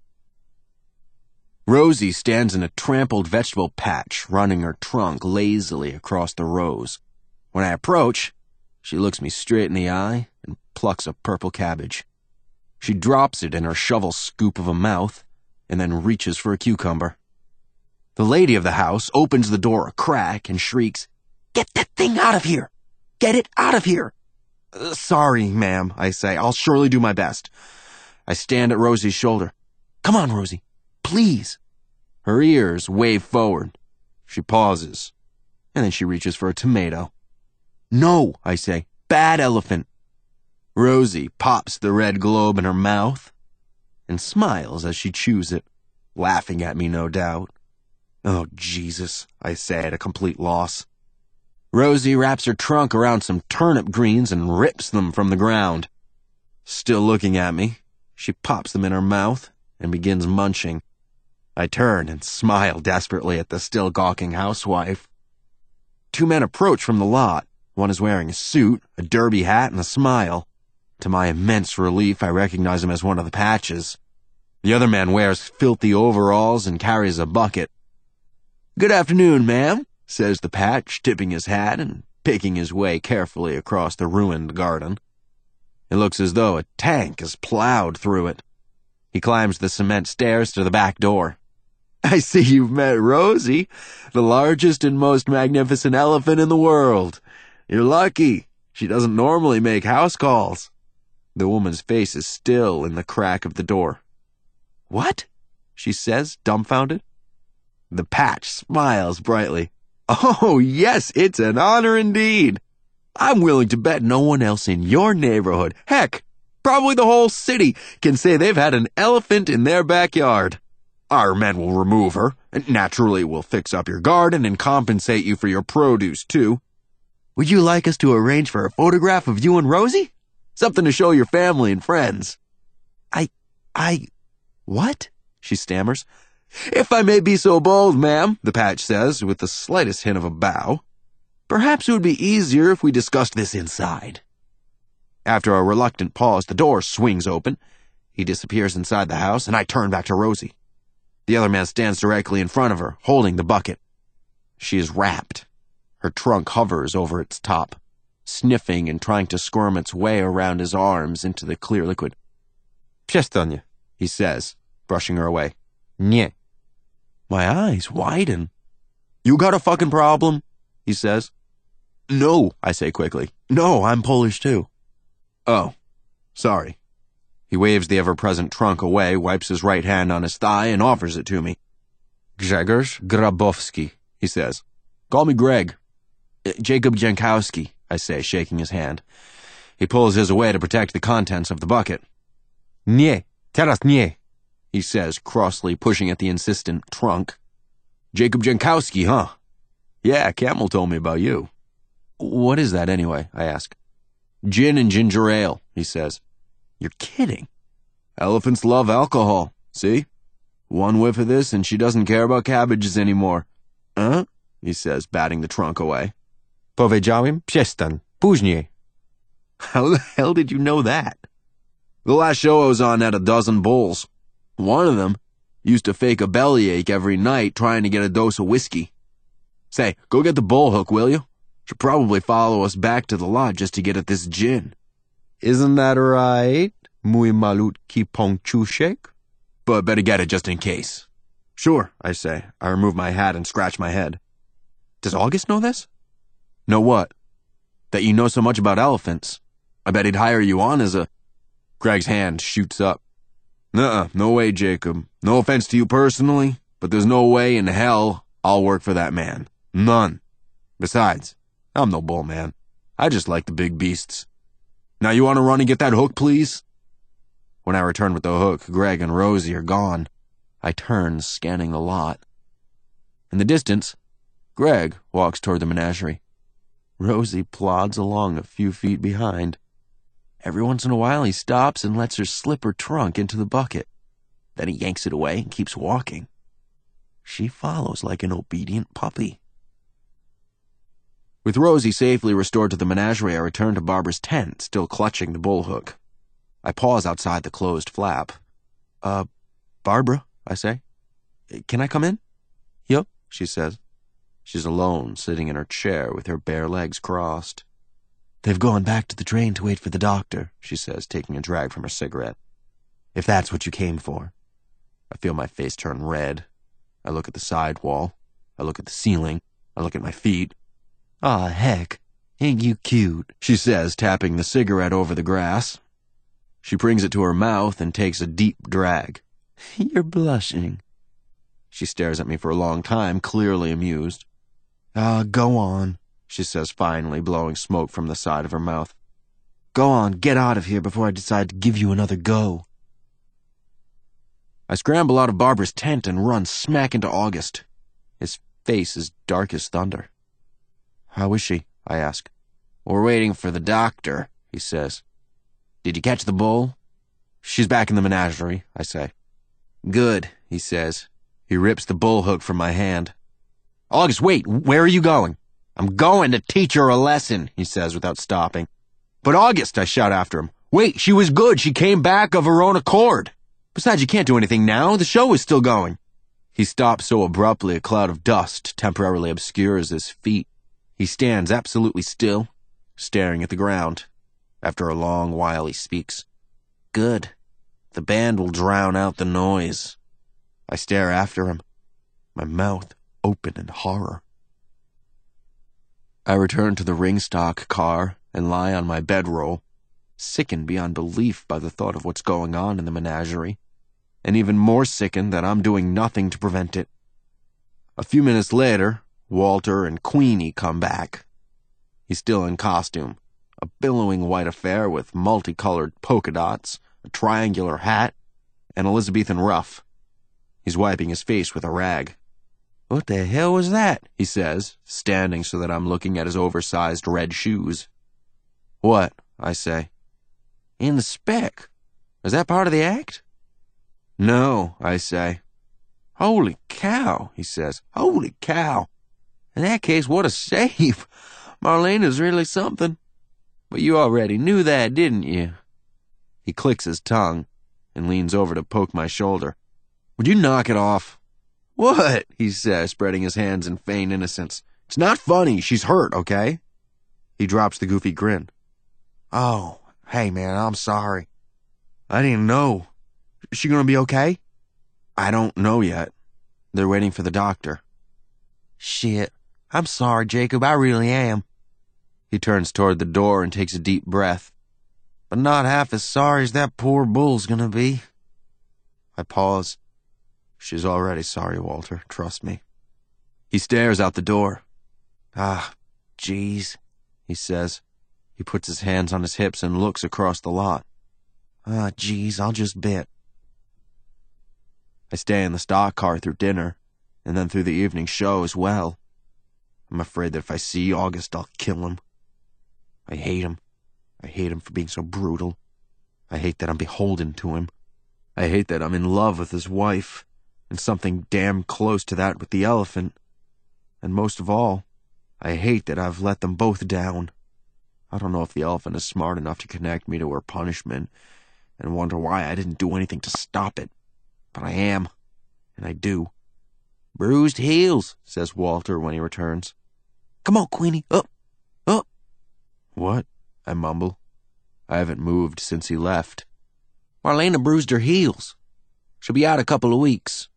Rosie stands in a trampled vegetable patch, running her trunk lazily across the rows. When I approach, she looks me straight in the eye and plucks a purple cabbage. She drops it in her shovel scoop of a mouth and then reaches for a cucumber. The lady of the house opens the door a crack and shrieks, Get that thing out of here! Get it out of here! Sorry, ma'am, I say. I'll surely do my best. I stand at Rosie's shoulder. Come on, Rosie. Please. Her ears wave forward. She pauses, and then she reaches for a tomato. No, I say. Bad elephant. Rosie pops the red globe in her mouth and smiles as she chews it, laughing at me, no doubt. Oh, Jesus, I say at a complete loss. Rosie wraps her trunk around some turnip greens and rips them from the ground. Still looking at me, she pops them in her mouth and begins munching. I turn and smile desperately at the still gawking housewife. Two men approach from the lot. One is wearing a suit, a derby hat, and a smile. To my immense relief, I recognize him as one of the Patches. The other man wears filthy overalls and carries a bucket. Good afternoon, ma'am, says the Patch, tipping his hat and picking his way carefully across the ruined garden. It looks as though a tank has plowed through it. He climbs the cement stairs to the back door. I see you've met Rosie, the largest and most magnificent elephant in the world. You're lucky. She doesn't normally make house calls. The woman's face is still in the crack of the door. What? She says, dumbfounded. The Patch smiles brightly. Oh, yes, it's an honor indeed. I'm willing to bet no one else in your neighborhood, heck, probably the whole city, can say they've had an elephant in their backyard. Our men will remove her, and naturally we'll fix up your garden and compensate you for your produce, too. Would you like us to arrange for a photograph of you and Rosie? Something to show your family and friends. What? She stammers. If I may be so bold, ma'am, the Patch says, with the slightest hint of a bow. Perhaps it would be easier if we discussed this inside. After a reluctant pause, the door swings open. He disappears inside the house, and I turn back to Rosie. The other man stands directly in front of her, holding the bucket. She is wrapped. Her trunk hovers over its top, sniffing and trying to squirm its way around his arms into the clear liquid. Przestań, he says, brushing her away. Nie. My eyes widen. You got a fucking problem? He says. No, I say quickly. No, I'm Polish too. Oh, sorry. He waves the ever-present trunk away, wipes his right hand on his thigh, and offers it to me. Grzegorz Grabowski, he says. Call me Greg. Jacob Jankowski, I say, shaking his hand. He pulls his away to protect the contents of the bucket. Nie, teraz nie, he says, crossly pushing at the insistent trunk. Jacob Jankowski, huh? Yeah, Camel told me about you. What is that anyway? I ask. Gin and ginger ale, he says. You're kidding. Elephants love alcohol, see? One whiff of this and she doesn't care about cabbages anymore. Huh? He says, batting the trunk away. Powiedziałem, przestań, później. How the hell did you know that? The last show I was on had a dozen bulls. One of them, Used to fake a bellyache every night trying to get a dose of whiskey. Say, go get the bullhook, will you? She'll probably follow us back to the lot just to get at this gin. Isn't that right, muy malutki pongchushek? But better get it just in case. Sure, I say. I remove my hat and scratch my head. Does August know this? Know what? That you know so much about elephants. I bet he'd hire you on as a... Greg's hand shoots up. Nuh-uh, no way, Jacob. No offense to you personally, but there's no way in hell I'll work for that man. None. Besides, I'm no bull man. I just like the big beasts. Now you want to run and get that hook, please? When I return with the hook, Greg and Rosie are gone. I turn, scanning the lot. In the distance, Greg walks toward the menagerie. Rosie plods along a few feet behind. Every once in a while, he stops and lets her slip her trunk into the bucket. Then he yanks it away and keeps walking. She follows like an obedient puppy. With Rosie safely restored to the menagerie, I return to Barbara's tent, still clutching the bullhook. I pause outside the closed flap. Barbara, I say. Can I come in? Yup, she says. She's alone, sitting in her chair with her bare legs crossed. They've gone back to the train to wait for the doctor, she says, taking a drag from her cigarette. If that's what you came for. I feel my face turn red. I look at the side wall. I look at the ceiling. I look at my feet. Aw, heck, ain't you cute, she says, tapping the cigarette over the grass. She brings it to her mouth and takes a deep drag. You're blushing. She stares at me for a long time, clearly amused. Go on, she says finally, blowing smoke from the side of her mouth. Go on, get out of here before I decide to give you another go. I scramble out of Barbara's tent and run smack into August. His face is dark as thunder. How is she? I ask. We're waiting for the doctor, he says. Did you catch the bull? She's back in the menagerie, I say. Good, he says. He rips the bull hook from my hand. August, wait, where are you going? I'm going to teach her a lesson, he says without stopping. But August, I shout after him. Wait, she was good. She came back of her own accord. Besides, you can't do anything now. The show is still going. He stops so abruptly a cloud of dust temporarily obscures his feet. He stands absolutely still, staring at the ground. After a long while, he speaks. Good. The band will drown out the noise. I stare after him, my mouth open in horror. I return to the ring-stock car and lie on my bedroll, sickened beyond belief by the thought of what's going on in the menagerie, and even more sickened that I'm doing nothing to prevent it. A few minutes later, Walter and Queenie come back. He's still in costume, a billowing white affair with multicolored polka dots, a triangular hat, and Elizabethan ruff. He's wiping his face with a rag. What the hell was that? He says, standing so that I'm looking at his oversized red shoes. What? I say. In the spec. Is that part of the act? No, I say. Holy cow, he says. Holy cow. In that case, what a save. Marlena's really something. But you already knew that, didn't you? He clicks his tongue and leans over to poke my shoulder. Would you knock it off? What? He says, spreading his hands in feigned innocence. It's not funny. She's hurt, okay? He drops the goofy grin. Oh, hey man, I'm sorry. I didn't know. Is she gonna be okay? I don't know yet. They're waiting for the doctor. Shit. I'm sorry, Jacob. I really am. He turns toward the door and takes a deep breath. But not half as sorry as that poor bull's gonna be. I pause. She's already sorry, Walter. Trust me. He stares out the door. Ah, jeez, he says. He puts his hands on his hips and looks across the lot. Ah, jeez, I'll just bet. I stay in the stock car through dinner, and then through the evening show as well. I'm afraid that if I see August, I'll kill him. I hate him. I hate him for being so brutal. I hate that I'm beholden to him. I hate that I'm in love with his wife, and something damn close to that with the elephant. And most of all, I hate that I've let them both down. I don't know if the elephant is smart enough to connect me to her punishment, and wonder why I didn't do anything to stop it. But I am. And I do. "Bruised heels," says Walter when he returns. "Come on, Queenie, up, up." "What?" I mumble. I haven't moved since he left. "Marlena bruised her heels. She'll be out a couple of weeks.